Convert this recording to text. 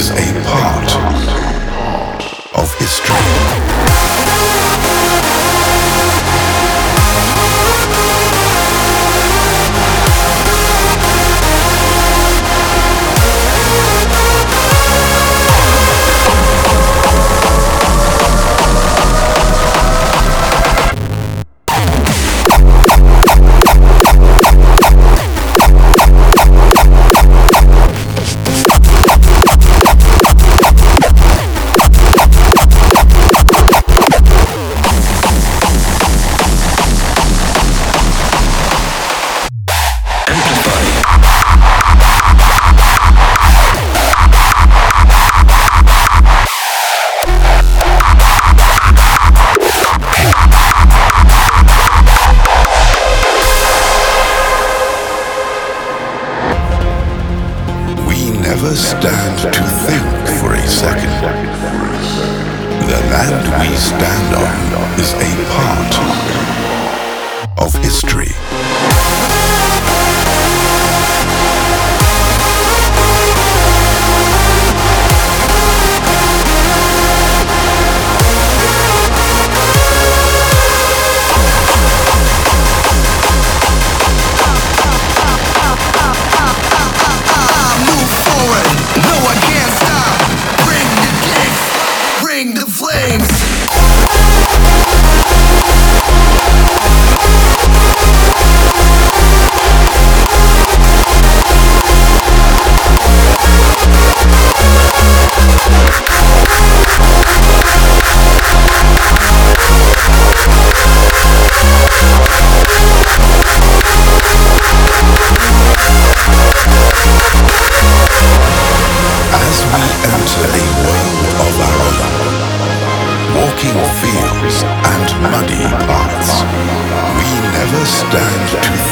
is a part of history. Never stand to think for a second. The land we stand on is a part of history. The flames. As we enter a world of our own, walking fields and muddy paths, we never stand to